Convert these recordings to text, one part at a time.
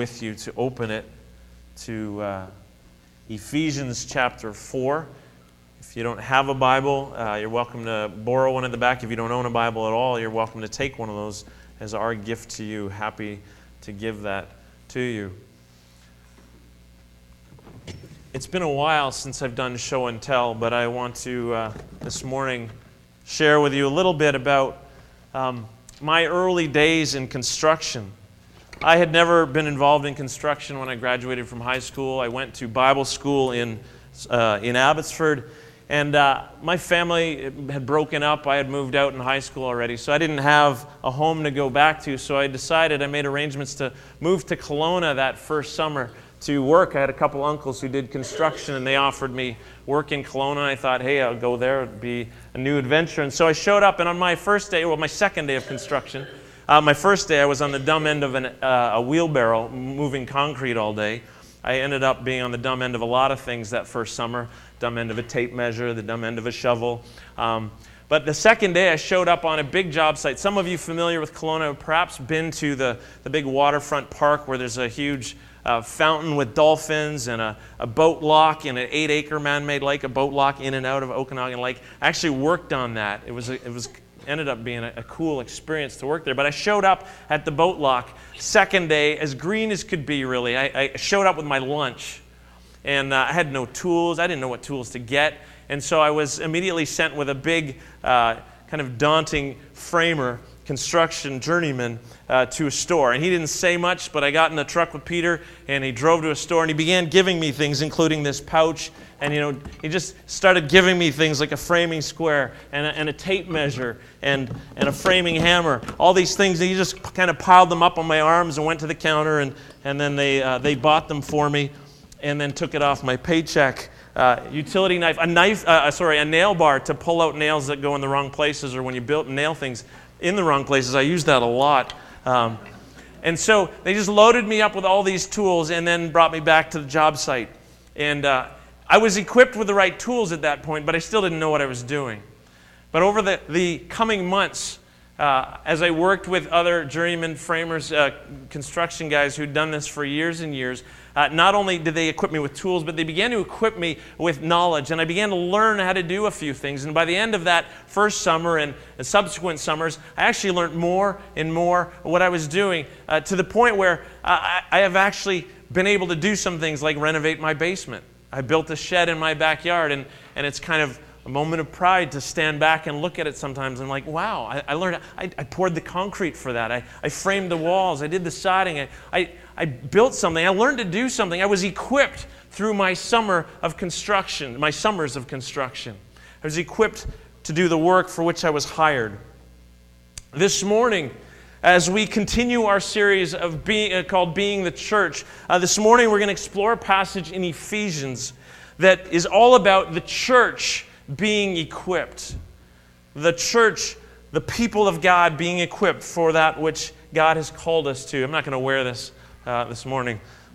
with you to open it to Ephesians chapter 4. If you don't have a Bible, you're welcome to borrow one at the back. If you don't own a Bible at all, you're welcome to take one of those as our gift to you. Happy to give that to you. It's been a while since I've done show and tell, but I want to this morning share with you a little bit about my early days in construction. I had never been involved in construction when I graduated from high school. I went to Bible school in Abbotsford, and my family had broken up. I had moved out in high school already, so I didn't have a home to go back to. So I made arrangements to move to Kelowna that first summer to work. I had a couple uncles who did construction, and they offered me work in Kelowna. I thought, hey, I'll go there. It'd be a new adventure. And so I showed up, and on my second day of construction, my first day I was on the dumb end of a wheelbarrow moving concrete all day. I ended up being on the dumb end of a lot of things that first summer. Dumb end of a tape measure, the dumb end of a shovel. But the second day I showed up on a big job site. Some of you familiar with Kelowna have perhaps been to the big waterfront park where there's a huge fountain with dolphins and a boat lock in an 8-acre man-made lake, a boat lock in and out of Okanagan Lake. I actually worked on that. It ended up being a cool experience to work there. But I showed up at the boat lock second day, as green as could be, really. I showed up with my lunch, and I had no tools. I didn't know what tools to get. And so I was immediately sent with a big, kind of daunting framer, construction journeyman, to a store. And he didn't say much, but I got in the truck with Peter, and he drove to a store, and he began giving me things, including this pouch. And, he just started giving me things like a framing square and a tape measure and a framing hammer, all these things. And he just kind of piled them up on my arms and went to the counter, and then they bought them for me and then took it off my paycheck. Utility knife, a nail bar to pull out nails that go in the wrong places, or when you nail things in the wrong places. I use that a lot. And so they just loaded me up with all these tools and then brought me back to the job site. And I was equipped with the right tools at that point, but I still didn't know what I was doing. But over the coming months, as I worked with other journeyman framers, construction guys who'd done this for years and years, not only did they equip me with tools, but they began to equip me with knowledge. And I began to learn how to do a few things. And by the end of that first summer and subsequent summers, I actually learned more and more what I was doing, to the point where I have actually been able to do some things like renovate my basement. I built a shed in my backyard, and it's kind of a moment of pride to stand back and look at it sometimes and like, wow, I learned, I poured the concrete for that. I framed the walls. I did the siding. I built something. I learned to do something. I was equipped through my summers of construction. I was equipped to do the work for which I was hired. This morning, as we continue our series of called Being the Church, this morning we're going to explore a passage in Ephesians that is all about the church being equipped. The church, the people of God being equipped for that which God has called us to. I'm not going to wear this this morning.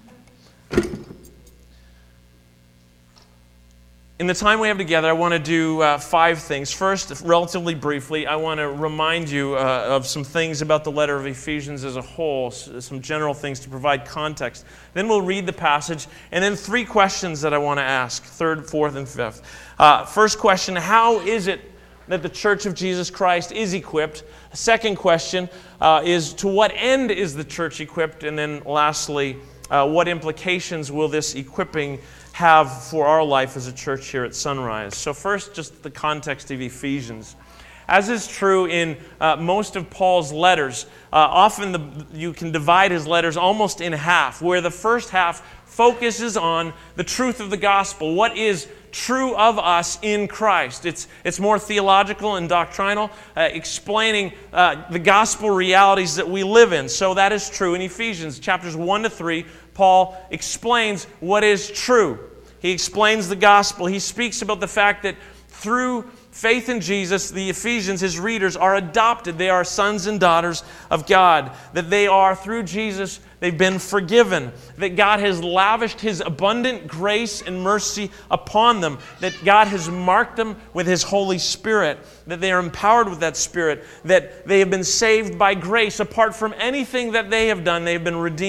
In the time we have together, I want to do 5 things. First, relatively briefly, I want to remind you of some things about the letter of Ephesians as a whole, some general things to provide context. Then we'll read the passage, and then 3 questions that I want to ask, 3rd, 4th, and 5th. First question, how is it that the Church of Jesus Christ is equipped? Second question is, to what end is the church equipped? And then lastly, what implications will this equipping have for our life as a church here at Sunrise? So first, just the context of Ephesians. As is true in most of Paul's letters, often you can divide his letters almost in half, where the first half focuses on the truth of the gospel, what is true of us in Christ. It's more theological and doctrinal, explaining the gospel realities that we live in. So that is true in Ephesians. Chapters 1 to 3, Paul explains what is true. He explains the gospel. He speaks about the fact that through faith in Jesus, the Ephesians, his readers, are adopted. They are sons and daughters of God. That they are, through Jesus, they've been forgiven. That God has lavished His abundant grace and mercy upon them. That God has marked them with His Holy Spirit. That they are empowered with that Spirit. That they have been saved by grace. Apart from anything that they have done, they have been redeemed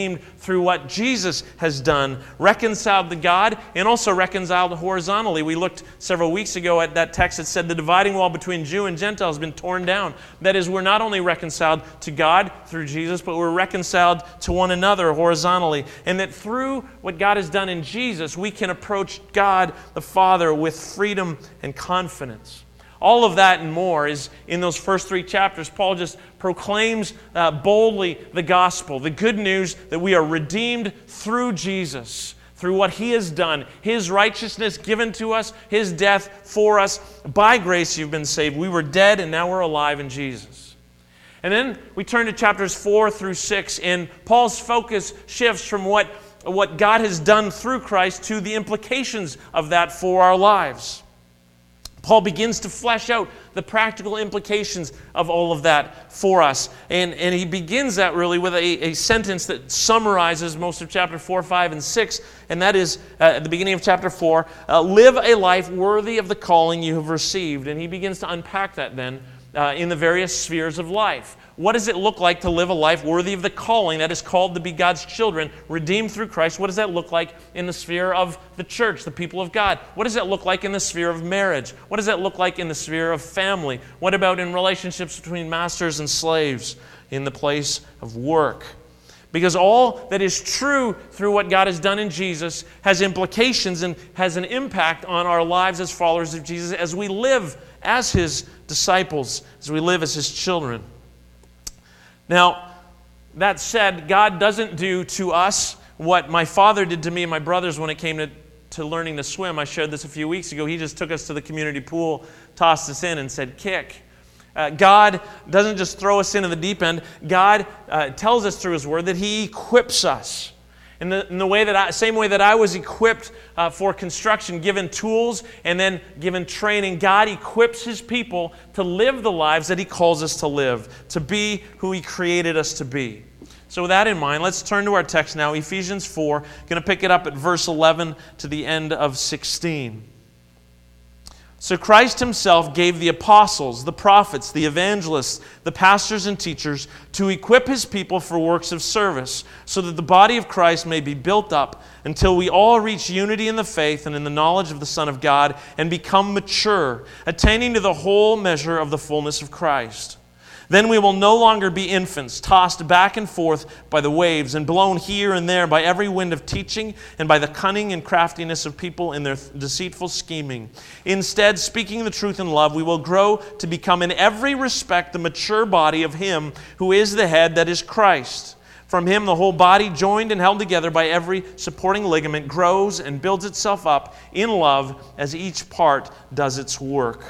through what Jesus has done, reconciled to God and also reconciled horizontally. We looked several weeks ago at that text that said the dividing wall between Jew and Gentile has been torn down. That is, we're not only reconciled to God through Jesus, but we're reconciled to one another horizontally. And that through what God has done in Jesus, we can approach God the Father with freedom and confidence. All of that and more is in those first 3 chapters. Paul just proclaims boldly the gospel, the good news that we are redeemed through Jesus, through what He has done, His righteousness given to us, His death for us. By grace you've been saved. We were dead and now we're alive in Jesus. And then we turn to chapters 4 through 6, and Paul's focus shifts from what God has done through Christ to the implications of that for our lives. Paul begins to flesh out the practical implications of all of that for us. And he begins that really with a sentence that summarizes most of chapter 4, 5, and 6. And that is, at the beginning of chapter 4, live a life worthy of the calling you have received. And he begins to unpack that then in the various spheres of life. What does it look like to live a life worthy of the calling that is called to be God's children, redeemed through Christ? What does that look like in the sphere of the church, the people of God? What does that look like in the sphere of marriage? What does that look like in the sphere of family? What about in relationships between masters and slaves, in the place of work? Because all that is true through what God has done in Jesus has implications and has an impact on our lives as followers of Jesus as we live as His disciples, as we live as His children. Now, that said, God doesn't do to us what my father did to me and my brothers when it came to learning to swim. I shared this a few weeks ago. He just took us to the community pool, tossed us in, and said, kick. God doesn't just throw us into the deep end. God tells us through His Word that He equips us. In the same way that I was equipped for construction, given tools and then given training, God equips His people to live the lives that He calls us to live, to be who He created us to be. So with that in mind, let's turn to our text now, Ephesians 4. Going to pick it up at verse 11 to the end of 16. So Christ Himself gave the apostles, the prophets, the evangelists, the pastors and teachers to equip His people for works of service, so that the body of Christ may be built up until we all reach unity in the faith and in the knowledge of the Son of God and become mature, attaining to the whole measure of the fullness of Christ. Then we will no longer be infants, tossed back and forth by the waves and blown here and there by every wind of teaching and by the cunning and craftiness of people in their deceitful scheming. Instead, speaking the truth in love, we will grow to become in every respect the mature body of Him who is the head, that is Christ. From Him, the whole body, joined and held together by every supporting ligament, grows and builds itself up in love as each part does its work.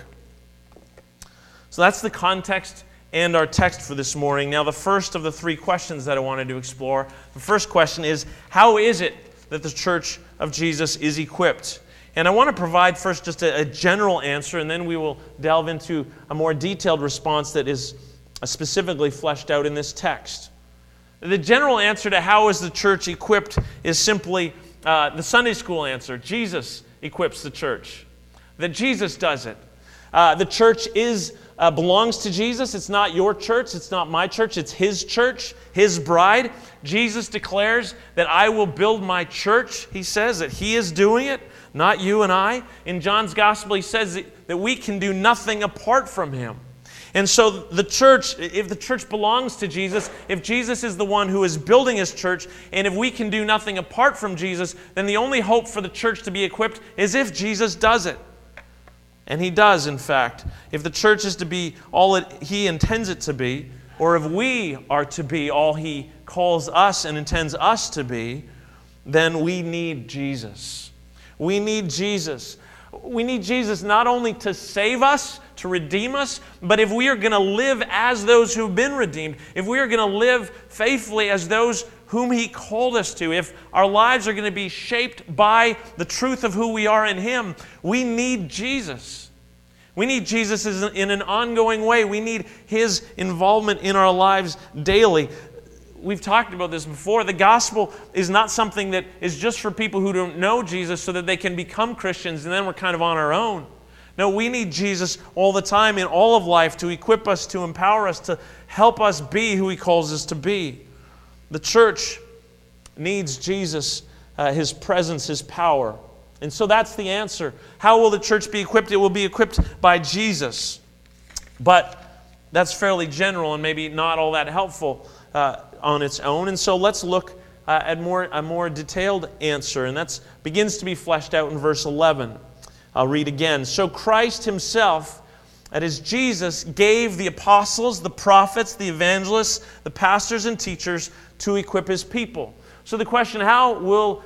So that's the context and our text for this morning. Now, the first of the 3 questions that I wanted to explore. The first question is, how is it that the Church of Jesus is equipped? And I want to provide first just a general answer, and then we will delve into a more detailed response that is specifically fleshed out in this text. The general answer to how is the church equipped is simply the Sunday school answer. Jesus equips the church. That Jesus does it. The church belongs to Jesus. It's not your church. It's not my church. It's His church, His bride. Jesus declares that I will build my church. He says that He is doing it, not you and I. In John's Gospel, He says that we can do nothing apart from Him. And so the church, if the church belongs to Jesus, if Jesus is the one who is building His church, and if we can do nothing apart from Jesus, then the only hope for the church to be equipped is if Jesus does it. And He does, in fact. If the church is to be all that He intends it to be, or if we are to be all He calls us and intends us to be, then we need Jesus. We need Jesus. We need Jesus not only to save us, to redeem us, but if we are going to live as those who've been redeemed, if we are going to live faithfully as those whom He called us to, if our lives are going to be shaped by the truth of who we are in Him, we need Jesus. We need Jesus in an ongoing way. We need His involvement in our lives daily. We've talked about this before. The gospel is not something that is just for people who don't know Jesus so that they can become Christians and then we're kind of on our own. No, we need Jesus all the time in all of life to equip us, to empower us, to help us be who He calls us to be. The church needs Jesus, His presence, His power. And so that's the answer. How will the church be equipped? It will be equipped by Jesus. But that's fairly general and maybe not all that helpful on its own. And so let's look at a more detailed answer. And that begins to be fleshed out in verse 11. I'll read again. So Christ Himself, that is Jesus, gave the apostles, the prophets, the evangelists, the pastors and teachers to equip His people. So the question, how will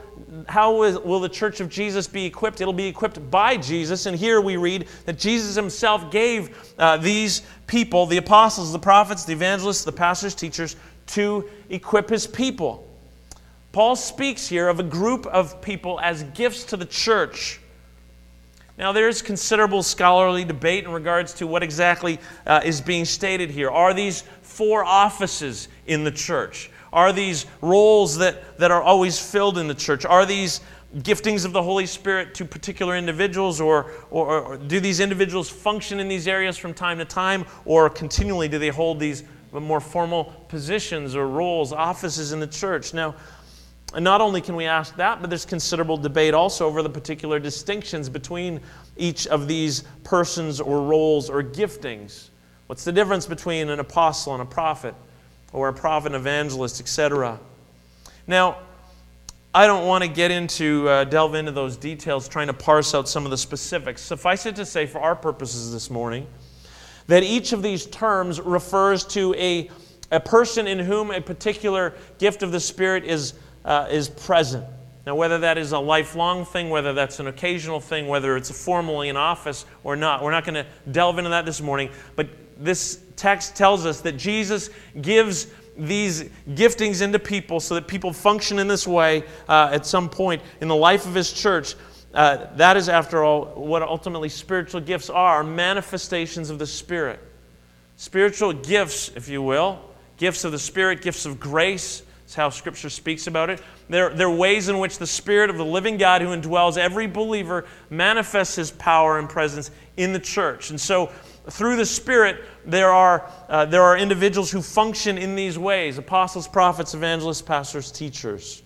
the church of Jesus be equipped? It'll be equipped by Jesus. And here we read that Jesus Himself gave these people, the apostles, the prophets, the evangelists, the pastors, teachers, to equip His people. Paul speaks here of a group of people as gifts to the church. Now, there's considerable scholarly debate in regards to what exactly is being stated here. Are these 4 offices in the church? Are these roles that are always filled in the church? Are these giftings of the Holy Spirit to particular individuals, or do these individuals function in these areas from time to time, or continually do they hold these more formal positions or roles, offices in the church? Now, not only can we ask that, but there's considerable debate also over the particular distinctions between each of these persons or roles or giftings. What's the difference between an apostle and a prophet, or a prophet, evangelist, etc.? Now, I don't want to get into, delve into those details, trying to parse out some of the specifics. Suffice it to say, for our purposes this morning, that each of these terms refers to a person in whom a particular gift of the Spirit is present. Now, whether that is a lifelong thing, whether that's an occasional thing, whether it's formally in office or not, we're not going to delve into that this morning. But this text tells us that Jesus gives these giftings into people so that people function in this way at some point in the life of His church. That is, after all, what ultimately spiritual gifts are, manifestations of the Spirit. Spiritual gifts, if you will, gifts of the Spirit, gifts of grace, is how Scripture speaks about it. They're ways in which the Spirit of the living God who indwells every believer manifests His power and presence in the church. And so, through the Spirit, there are individuals who function in these ways: apostles, prophets, evangelists, pastors, teachers.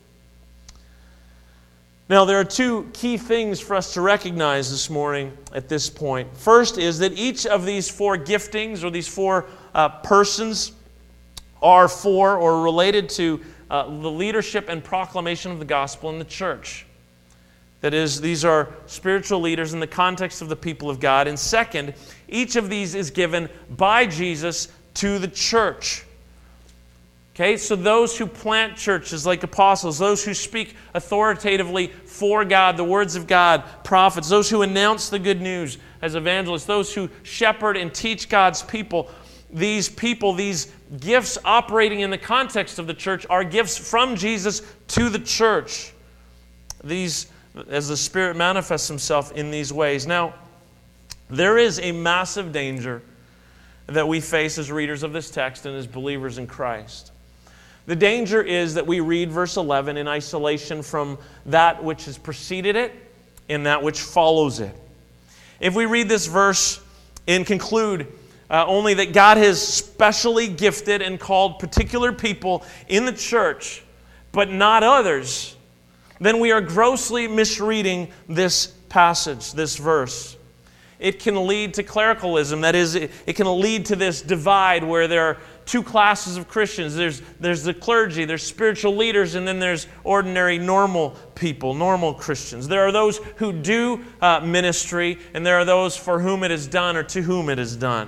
Now, there are 2 key things for us to recognize this morning at this point. First is that each of these 4 giftings, or these 4 persons, are for or related to the leadership and proclamation of the gospel in the church. That is, these are spiritual leaders in the context of the people of God. And second, each of these is given by Jesus to the church. Okay, so those who plant churches like apostles, those who speak authoritatively for God, the words of God, prophets, those who announce the good news as evangelists, those who shepherd and teach God's people, these gifts operating in the context of the church are gifts from Jesus to the church. These, as the Spirit manifests Himself in these ways. Now, there is a massive danger that we face as readers of this text and as believers in Christ. The danger is that we read verse 11 in isolation from that which has preceded it and that which follows it. If we read this verse and conclude only that God has specially gifted and called particular people in the church, but not others, then we are grossly misreading this passage, this verse. It can lead to clericalism. That is, it can lead to this divide where there are 2 classes of Christians. There's the clergy, there's spiritual leaders, and then there's ordinary normal people, normal Christians. There are those who do ministry, and there are those for whom it is done or to whom it is done.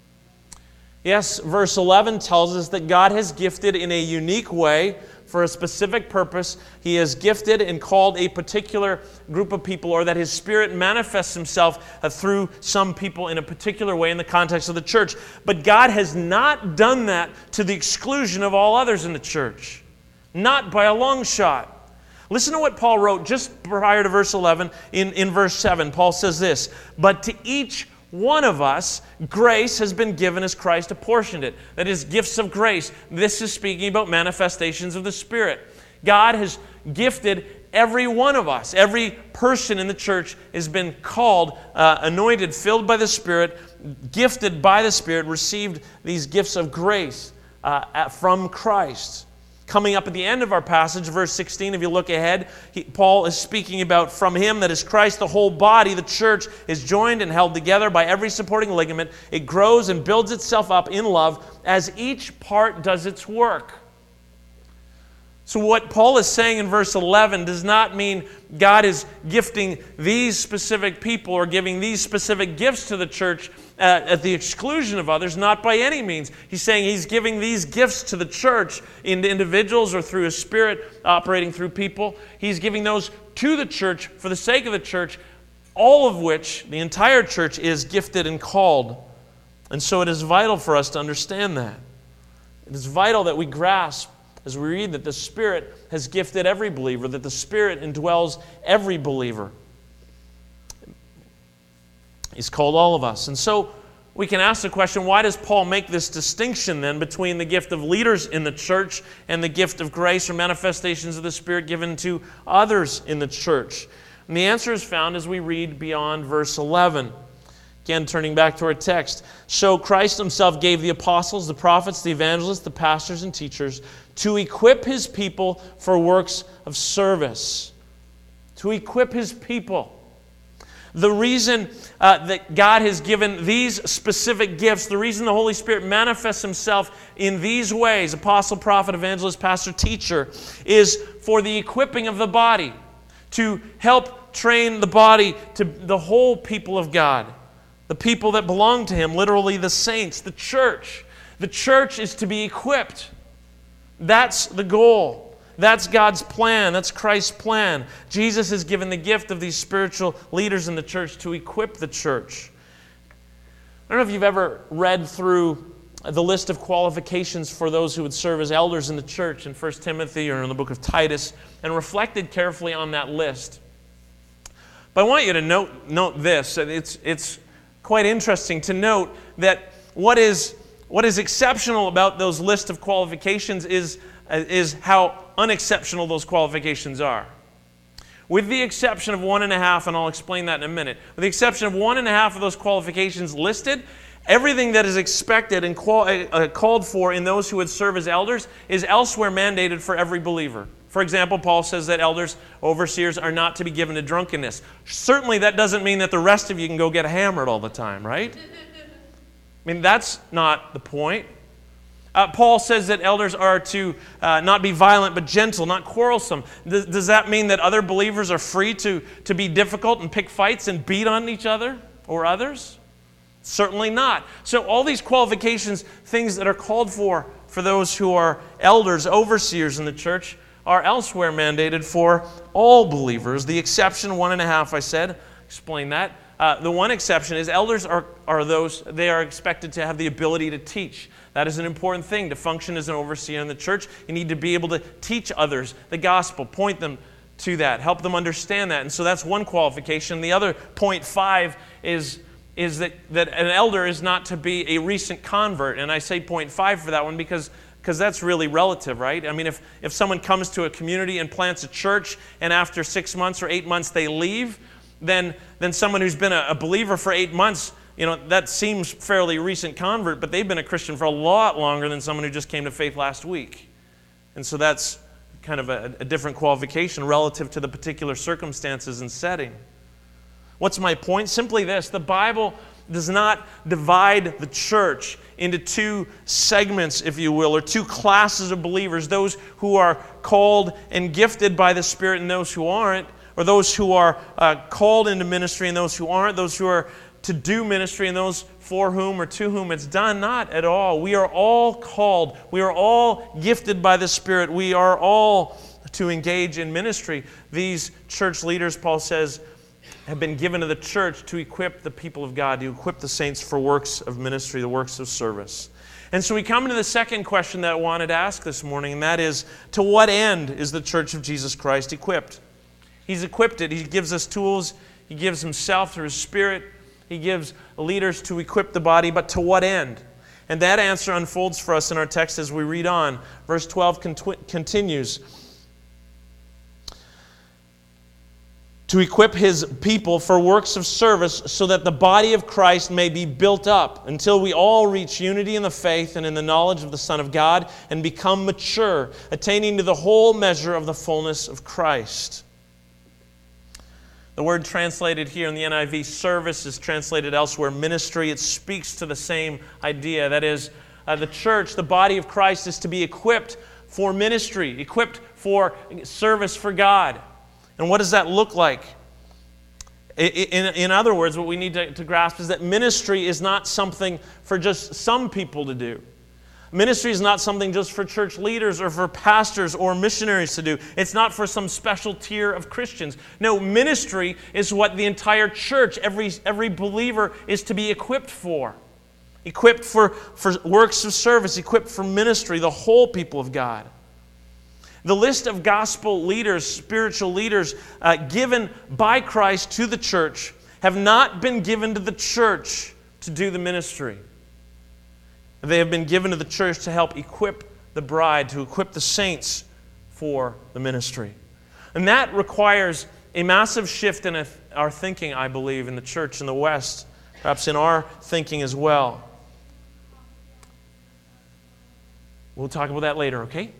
Yes, verse 11 tells us that God has gifted in a unique way for a specific purpose. He has gifted and called a particular group of people, or that His Spirit manifests Himself through some people in a particular way in the context of the church. But God has not done that to the exclusion of all others in the church. Not by a long shot. Listen to what Paul wrote just prior to verse 11 in verse 7. Paul says this, "But to each one of us, grace has been given as Christ apportioned it." That is, gifts of grace. This is speaking about manifestations of the Spirit. God has gifted every one of us. Every person in the church has been called, anointed, filled by the Spirit, gifted by the Spirit, received these gifts of grace from Christ. Coming up at the end of our passage, verse 16, if you look ahead, Paul is speaking about from him, that is Christ, the whole body, the church, is joined and held together by every supporting ligament. It grows and builds itself up in love as each part does its work. So what Paul is saying in verse 11 does not mean God is gifting these specific people or giving these specific gifts to the church at the exclusion of others, not by any means. He's saying he's giving these gifts to the church in individuals or through His Spirit operating through people. He's giving those to the church for the sake of the church, all of which, the entire church, is gifted and called. And so it is vital for us to understand that. It is vital that we grasp as we read that the Spirit has gifted every believer, that the Spirit indwells every believer. He's called all of us. And so we can ask the question, why does Paul make this distinction then between the gift of leaders in the church and the gift of grace or manifestations of the Spirit given to others in the church? And the answer is found as we read beyond verse 11. Again, turning back to our text. So Christ Himself gave the apostles, the prophets, the evangelists, the pastors, and teachers to equip His people for works of service. To equip His people. The reason that God has given these specific gifts, the reason the Holy Spirit manifests Himself in these ways, apostle, prophet, evangelist, pastor, teacher, is for the equipping of the body. To help train the body to the whole people of God. The people that belong to Him, literally the saints, the church. The church is to be equipped. That's the goal. That's God's plan. That's Christ's plan. Jesus has given the gift of these spiritual leaders in the church to equip the church. I don't know if you've ever read through the list of qualifications for those who would serve as elders in the church in 1 Timothy or in the book of Titus and reflected carefully on that list. But I want you to note this. It's quite interesting to note that what is exceptional about those list of qualifications is how unexceptional those qualifications are. With the exception of 1.5, and I'll explain that in a minute, with the exception of 1.5 of those qualifications listed, everything that is expected and called for in those who would serve as elders is elsewhere mandated for every believer. For example, Paul says that elders, overseers, are not to be given to drunkenness. Certainly that doesn't mean that the rest of you can go get hammered all the time, right? I mean, that's not the point. Paul says that elders are to not be violent but gentle, not quarrelsome. Does that mean that other believers are free to be difficult and pick fights and beat on each other or others? Certainly not. So all these qualifications, things that are called for those who are elders, overseers in the church, are elsewhere mandated for all believers. The exception, 1.5, I said, explain that. The one exception is elders are those, they are expected to have the ability to teach. That is an important thing. To function as an overseer in the church, you need to be able to teach others the gospel, point them to that, help them understand that. And so that's one qualification. The other, point 5, is that an elder is not to be a recent convert. And I say point 5 for that one because that's really relative, right? I mean, if someone comes to a community and plants a church and after 6 months or 8 months they leave, then someone who's been a believer for 8 months, that seems fairly recent convert, but they've been a Christian for a lot longer than someone who just came to faith last week. And so that's kind of a different qualification relative to the particular circumstances and setting. What's my point? Simply this: the Bible does not divide the church into two segments, if you will, or two classes of believers, those who are called and gifted by the Spirit and those who aren't, or those who are called into ministry and those who aren't, those who are to do ministry and those for whom or to whom it's done. Not at all. We are all called. We are all gifted by the Spirit. We are all to engage in ministry. These church leaders, Paul says, have been given to the church to equip the people of God, to equip the saints for works of ministry, the works of service. And so we come to the second question that I wanted to ask this morning, and that is, to what end is the church of Jesus Christ equipped? He's equipped it. He gives us tools. He gives Himself through His Spirit. He gives leaders to equip the body, but to what end? And that answer unfolds for us in our text as we read on. Verse 12 continues. to equip His people for works of service so that the body of Christ may be built up until we all reach unity in the faith and in the knowledge of the Son of God and become mature, attaining to the whole measure of the fullness of Christ. The word translated here in the NIV, service, is translated elsewhere, ministry. It speaks to the same idea. That is, the church, the body of Christ, is to be equipped for ministry, equipped for service for God. And what does that look like? In other words, what we need to grasp is that ministry is not something for just some people to do. Ministry is not something just for church leaders or for pastors or missionaries to do. It's not for some special tier of Christians. No, ministry is what the entire church, every believer, is to be equipped for. Equipped for works of service, equipped for ministry, the whole people of God. The list of gospel leaders, spiritual leaders, given by Christ to the church have not been given to the church to do the ministry. They have been given to the church to help equip the bride, to equip the saints for the ministry. And that requires a massive shift in our thinking, I believe, in the church in the West, perhaps in our thinking as well. We'll talk about that later, okay?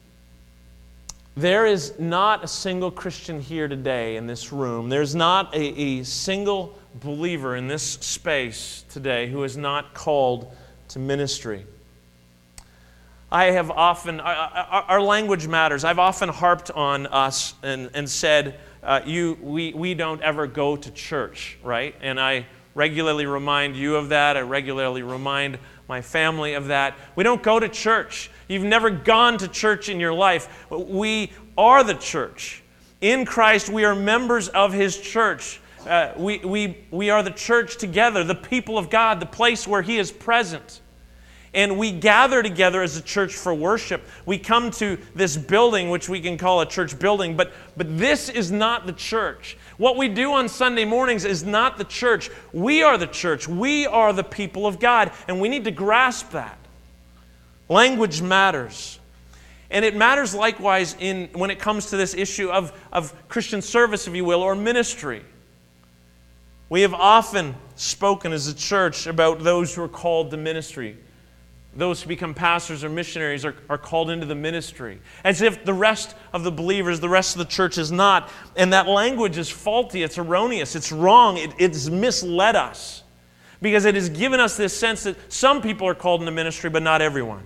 There is not a single Christian here today in this room. There's not a single believer in this space today who is not called to ministry. I have often, our language matters. I've often harped on us and said, we don't ever go to church, right? And I regularly remind you of that. I regularly remind my family of that. We don't go to church. You've never gone to church in your life. We are the church. In Christ, we are members of His church. We are the church together, the people of God, the place where He is present. And we gather together as a church for worship. We come to this building, which we can call a church building, but this is not the church. What we do on Sunday mornings is not the church. We are the church. We are the people of God, and we need to grasp that. Language matters. And it matters likewise when it comes to this issue of Christian service, if you will, or ministry. We have often spoken as a church about those who are called to ministry. Those who become pastors or missionaries are called into the ministry. As if the rest of the believers, the rest of the church is not. And that language is faulty, it's erroneous, it's wrong, it's misled us. Because it has given us this sense that some people are called into ministry, but not everyone.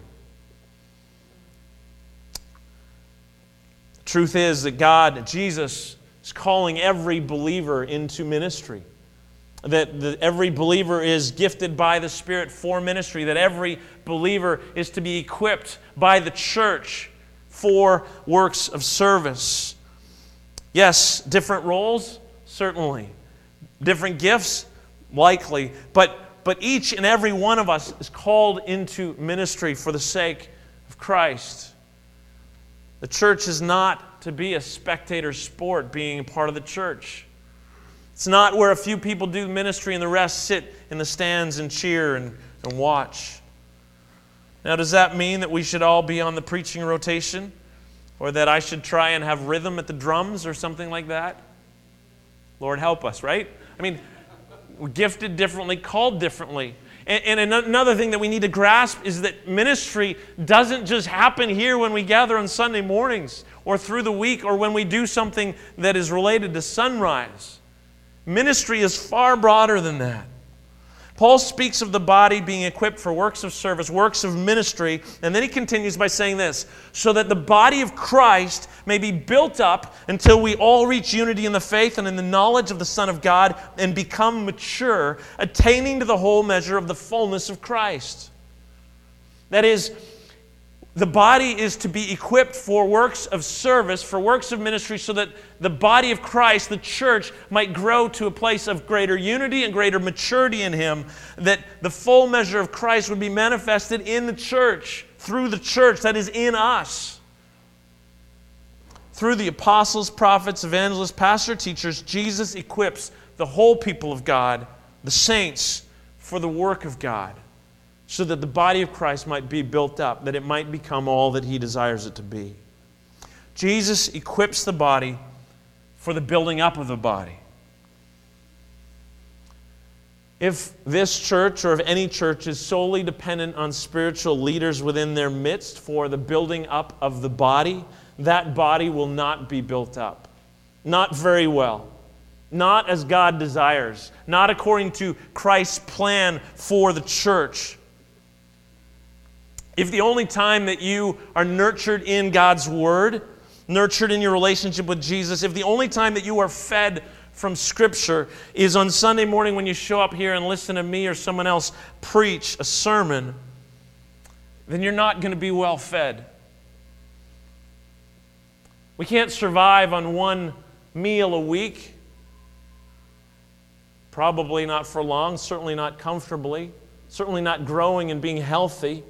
The truth is that God, Jesus, is calling every believer into ministry. That every believer is gifted by the Spirit for ministry. That every believer is to be equipped by the church for works of service. Yes, different roles, certainly. Different gifts, likely. But each and every one of us is called into ministry for the sake of Christ. The church is not to be a spectator sport, being a part of the church. It's not where a few people do ministry and the rest sit in the stands and cheer and watch. Now, does that mean that we should all be on the preaching rotation? Or that I should try and have rhythm at the drums or something like that? Lord help us, right? I mean, we're gifted differently, called differently. And another thing that we need to grasp is that ministry doesn't just happen here when we gather on Sunday mornings or through the week or when we do something that is related to Sunrise. Ministry is far broader than that. Paul speaks of the body being equipped for works of service, works of ministry, and then he continues by saying this, so that the body of Christ may be built up until we all reach unity in the faith and in the knowledge of the Son of God and become mature, attaining to the whole measure of the fullness of Christ. That is, the body is to be equipped for works of service, for works of ministry, so that the body of Christ, the church, might grow to a place of greater unity and greater maturity in Him, that the full measure of Christ would be manifested in the church, through the church that is in us. Through the apostles, prophets, evangelists, pastors, teachers, Jesus equips the whole people of God, the saints, for the work of God, so that the body of Christ might be built up, that it might become all that He desires it to be. Jesus equips the body for the building up of the body. If this church or if any church is solely dependent on spiritual leaders within their midst for the building up of the body, that body will not be built up. Not very well. Not as God desires. Not according to Christ's plan for the church. If the only time that you are nurtured in God's Word, nurtured in your relationship with Jesus, if the only time that you are fed from Scripture is on Sunday morning when you show up here and listen to me or someone else preach a sermon, then you're not going to be well fed. We can't survive on one meal a week. Probably not for long, certainly not comfortably, certainly not growing and being healthy.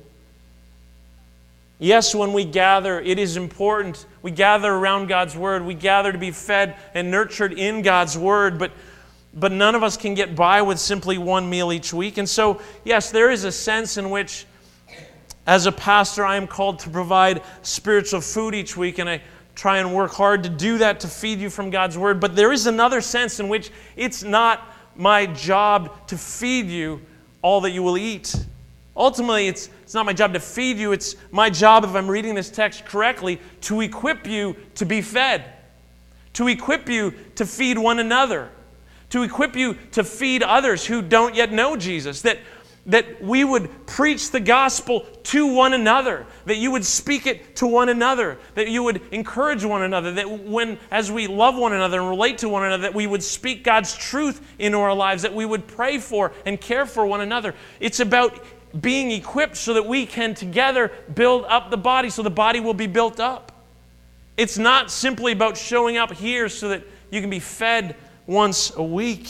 Yes, when we gather, it is important. We gather around God's Word. We gather to be fed and nurtured in God's Word, but none of us can get by with simply one meal each week. And so, yes, there is a sense in which, as a pastor, I am called to provide spiritual food each week, and I try and work hard to do that, to feed you from God's Word. But there is another sense in which it's not my job to feed you all that you will eat. Ultimately, it's not my job to feed you. It's my job, if I'm reading this text correctly, to equip you to be fed, to equip you to feed one another, to equip you to feed others who don't yet know Jesus, that we would preach the gospel to one another, that you would speak it to one another, that you would encourage one another, that as we love one another and relate to one another, that we would speak God's truth into our lives, that we would pray for and care for one another. It's about being equipped so that we can together build up the body, so the body will be built up. It's not simply about showing up here so that you can be fed once a week.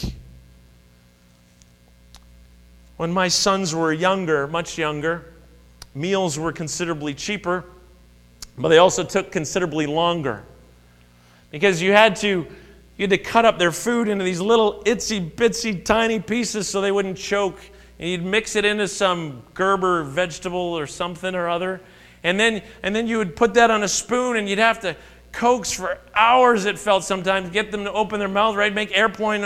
When my sons were younger, much younger, meals were considerably cheaper, but they also took considerably longer. Because you had to cut up their food into these little itsy-bitsy tiny pieces so they wouldn't choke. And you'd mix it into some Gerber vegetable or something or other. And then you would put that on a spoon, and you'd have to coax for hours, it felt sometimes, get them to open their mouth, right? Make airplane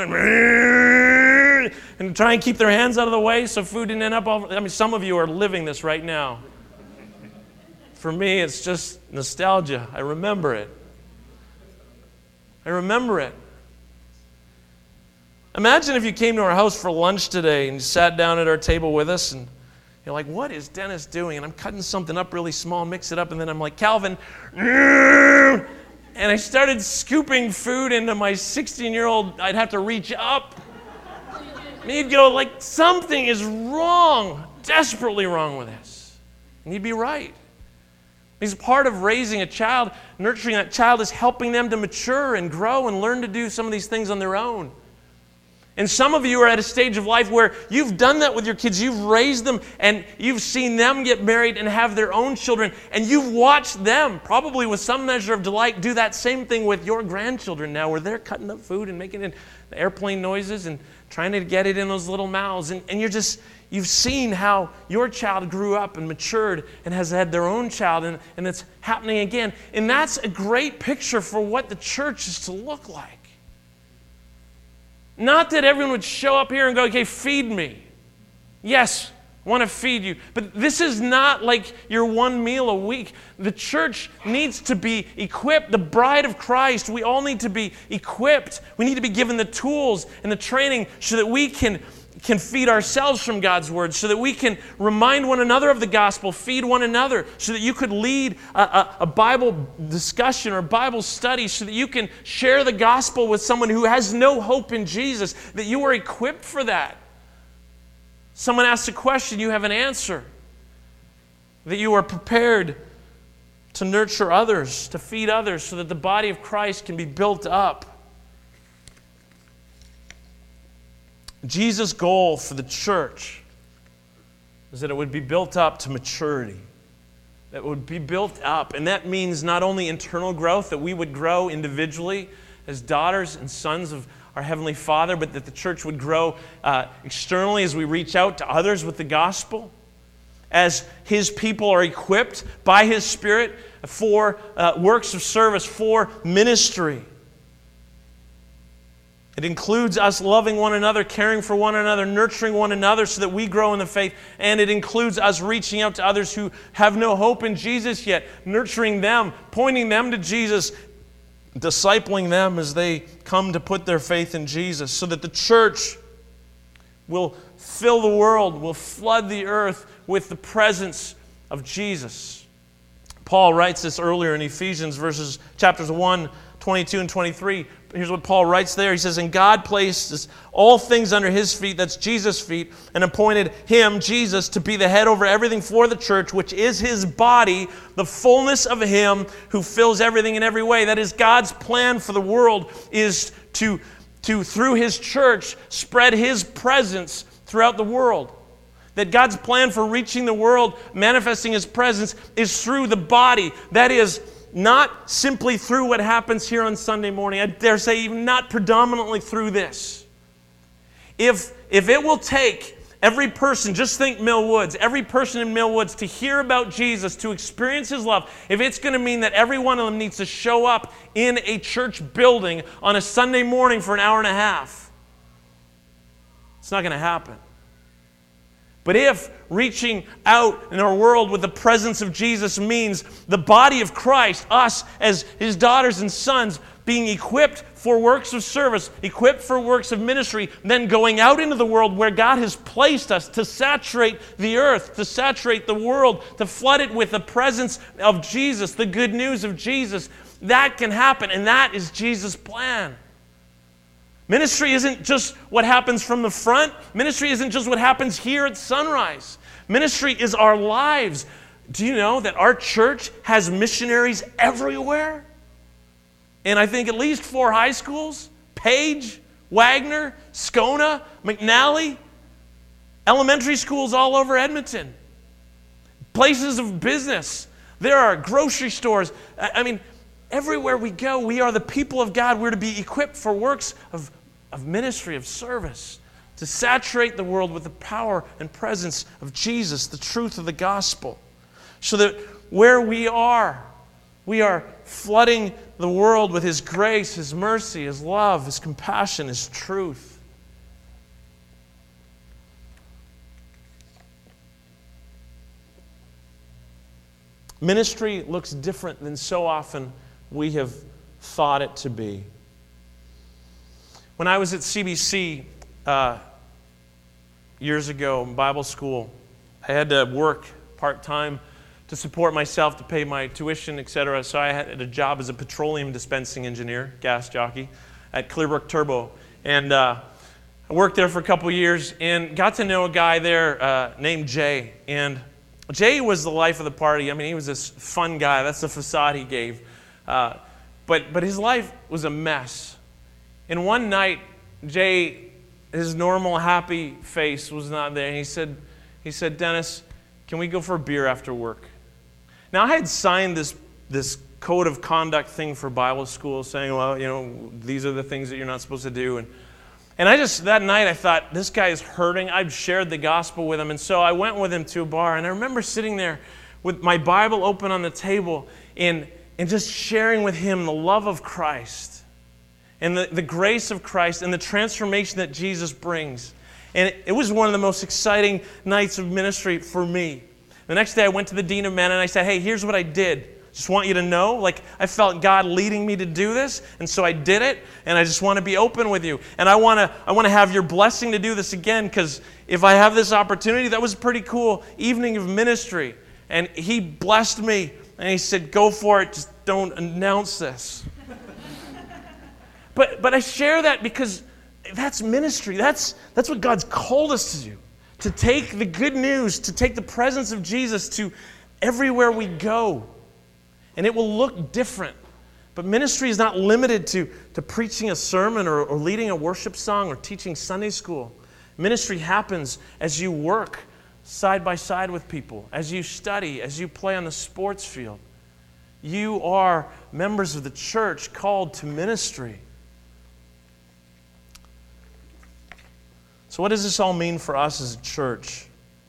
and try and keep their hands out of the way so food didn't end up all... I mean, some of you are living this right now. For me, it's just nostalgia. I remember it. Imagine if you came to our house for lunch today and you sat down at our table with us and you're like, what is Dennis doing? And I'm cutting something up really small, mix it up, and then I'm like, Calvin, and I started scooping food into my 16-year-old, I'd have to reach up. And he'd go like, something is wrong, desperately wrong with this. And he'd be right. Because part of raising a child, nurturing that child, is helping them to mature and grow and learn to do some of these things on their own. And some of you are at a stage of life where you've done that with your kids. You've raised them and you've seen them get married and have their own children. And you've watched them, probably with some measure of delight, do that same thing with your grandchildren now, where they're cutting up food and making airplane noises and trying to get it in those little mouths. And you've seen how your child grew up and matured and has had their own child, and it's happening again. And that's a great picture for what the church is to look like. Not that everyone would show up here and go, okay, feed me. Yes, I want to feed you. But this is not like your one meal a week. The church needs to be equipped. The bride of Christ, we all need to be equipped. We need to be given the tools and the training so that we can feed ourselves from God's Word, so that we can remind one another of the gospel, feed one another, so that you could lead a Bible discussion or Bible study, so that you can share the gospel with someone who has no hope in Jesus, that you are equipped for that. Someone asks a question, you have an answer, that you are prepared to nurture others, to feed others, so that the body of Christ can be built up. Jesus' goal for the church is that it would be built up to maturity, that it would be built up. And that means not only internal growth, that we would grow individually as daughters and sons of our Heavenly Father, but that the church would grow externally as we reach out to others with the gospel, as His people are equipped by His Spirit for works of service, for ministry. It includes us loving one another, caring for one another, nurturing one another so that we grow in the faith. And it includes us reaching out to others who have no hope in Jesus yet, nurturing them, pointing them to Jesus, discipling them as they come to put their faith in Jesus, so that the church will fill the world, will flood the earth with the presence of Jesus. Paul writes this earlier in Ephesians chapters 1, 22 and 23. Here's what Paul writes there. He says, "And God places all things under his feet," that's Jesus' feet, "and appointed him," Jesus, "to be the head over everything for the church, which is his body, the fullness of him who fills everything in every way." That is, God's plan for the world is to through his church, spread his presence throughout the world. That God's plan for reaching the world, manifesting his presence, is through the body. That is, not simply through what happens here on Sunday morning. I dare say even not predominantly through this. If it will take every person, just think Mill Woods, every person in Mill Woods to hear about Jesus, to experience his love, if it's going to mean that every one of them needs to show up in a church building on a Sunday morning for an hour and a half, it's not going to happen. But if reaching out in our world with the presence of Jesus means the body of Christ, us as his daughters and sons, being equipped for works of service, equipped for works of ministry, then going out into the world where God has placed us to saturate the earth, to saturate the world, to flood it with the presence of Jesus, the good news of Jesus, that can happen, and that is Jesus' plan. Ministry isn't just what happens from the front. Ministry isn't just what happens here at Sunrise. Ministry is our lives. Do you know that our church has missionaries everywhere? And I think at least 4 high schools: Page, Wagner, Scona, McNally, elementary schools all over Edmonton, places of business. There are grocery stores. I mean, everywhere we go, we are the people of God. We're to be equipped for works of ministry, of service, to saturate the world with the power and presence of Jesus, the truth of the gospel, so that where we are flooding the world with his grace, his mercy, his love, his compassion, his truth. Ministry looks different than so often we have thought it to be. When I was at CBC years ago in Bible school, I had to work part-time to support myself, to pay my tuition, etc. So I had a job as a petroleum dispensing engineer, gas jockey, at Clearbrook Turbo. And I worked there for a couple years and got to know a guy there named Jay. And Jay was the life of the party. I mean, he was this fun guy. That's the facade he gave. But his life was a mess. And one night, Jay, his normal happy face was not there. And he said, "Dennis, can we go for a beer after work?" Now, I had signed this code of conduct thing for Bible school saying, well, you know, these are the things that you're not supposed to do. And that night I thought, this guy is hurting. I've shared the gospel with him. And so I went with him to a bar. And I remember sitting there with my Bible open on the table and just sharing with him the love of Christ and the grace of Christ and the transformation that Jesus brings. And it was one of the most exciting nights of ministry for me. The next day I went to the Dean of Men and I said, "Hey, here's what I did. Just want you to know, like, I felt God leading me to do this, and so I did it, and I just want to be open with you. And I want to have your blessing to do this again, because if I have this opportunity," that was a pretty cool evening of ministry. And he blessed me, and he said, "Go for it, just don't announce this." But I share that because that's ministry. That's what God's called us to do. To take the good news, to take the presence of Jesus to everywhere we go. And it will look different. But ministry is not limited to preaching a sermon or leading a worship song or teaching Sunday school. Ministry happens as you work side by side with people, as you study, as you play on the sports field. You are members of the church called to ministry. So what does this all mean for us as a church?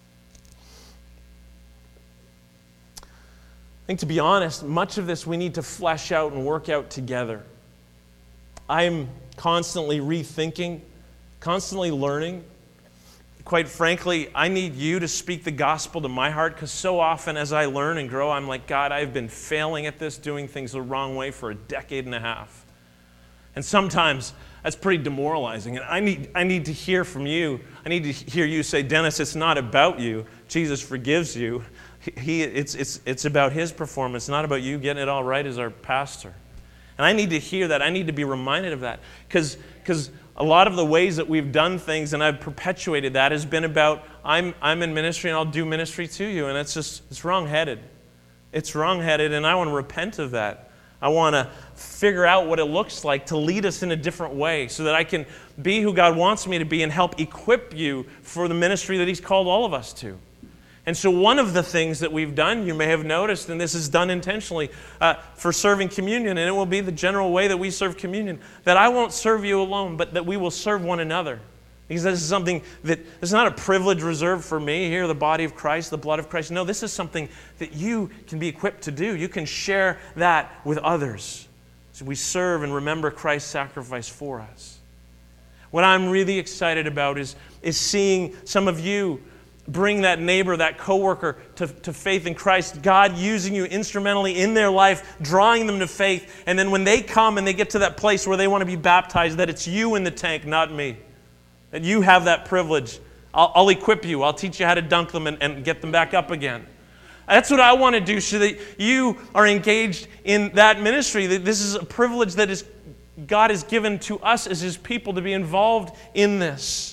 I think, to be honest, much of this we need to flesh out and work out together. I'm constantly rethinking, constantly learning. Quite frankly, I need you to speak the gospel to my heart, because so often as I learn and grow, I'm like, God, I've been failing at this, doing things the wrong way for a decade and a half. And sometimes that's pretty demoralizing. And I need to hear from you. I need to hear you say, Dennis, it's not about you. Jesus forgives you. It's about his performance, not about you getting it all right as our pastor. And I need to hear that. I need to be reminded of that. Because a lot of the ways that we've done things, and I've perpetuated that, has been about, I'm in ministry and I'll do ministry to you. And it's wrong-headed. It's wrong-headed, and I want to repent of that. I want to figure out what it looks like to lead us in a different way so that I can be who God wants me to be and help equip you for the ministry that he's called all of us to. And so one of the things that we've done, you may have noticed, and this is done intentionally, for serving communion, and it will be the general way that we serve communion, that I won't serve you alone, but that we will serve one another. Because this is something that is not a privilege reserved for me, here, the body of Christ, the blood of Christ. No, this is something that you can be equipped to do. You can share that with others. So we serve and remember Christ's sacrifice for us. What I'm really excited about is seeing some of you bring that neighbor, that coworker to faith in Christ, God using you instrumentally in their life, drawing them to faith, and then when they come and they get to that place where they want to be baptized, that it's you in the tank, not me. That you have that privilege. I'll equip you. I'll teach you how to dunk them and get them back up again. That's what I want to do so that you are engaged in that ministry. That this is a privilege that God has given to us as his people to be involved in this.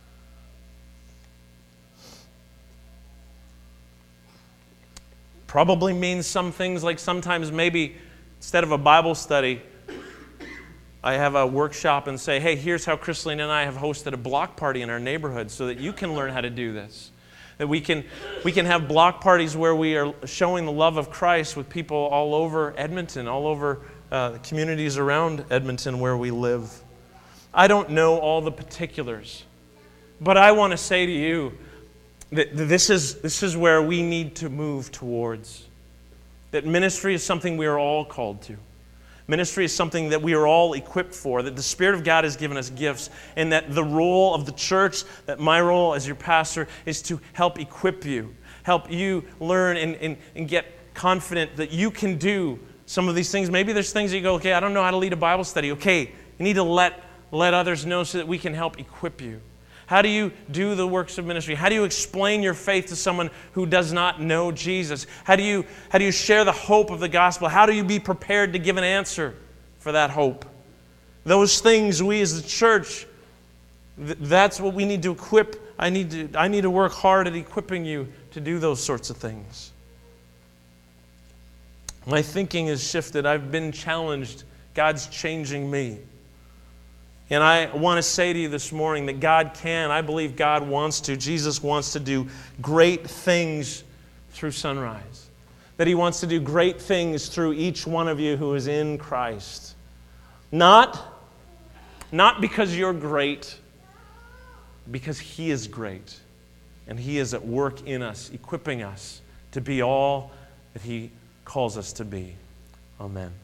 Probably means some things like sometimes maybe instead of a Bible study, I have a workshop and say, hey, here's how Christine and I have hosted a block party in our neighborhood so that you can learn how to do this. That we can have block parties where we are showing the love of Christ with people all over Edmonton, all over the communities around Edmonton where we live. I don't know all the particulars, but I want to say to you that this is where we need to move towards. That ministry is something we are all called to. Ministry is something that we are all equipped for, that the Spirit of God has given us gifts, and that the role of the church, that my role as your pastor, is to help equip you, help you learn and get confident that you can do some of these things. Maybe there's things that you go, okay, I don't know how to lead a Bible study. Okay, you need to let others know so that we can help equip you. How do you do the works of ministry? How do you explain your faith to someone who does not know Jesus? How do you share the hope of the gospel? How do you be prepared to give an answer for that hope? Those things we as the church, that's what we need to equip. I need to work hard at equipping you to do those sorts of things. My thinking has shifted. I've been challenged. God's changing me. And I want to say to you this morning that God can, I believe God wants to, Jesus wants to do great things through Sunrise. That he wants to do great things through each one of you who is in Christ. Not because you're great, because he is great. And he is at work in us, equipping us to be all that he calls us to be. Amen.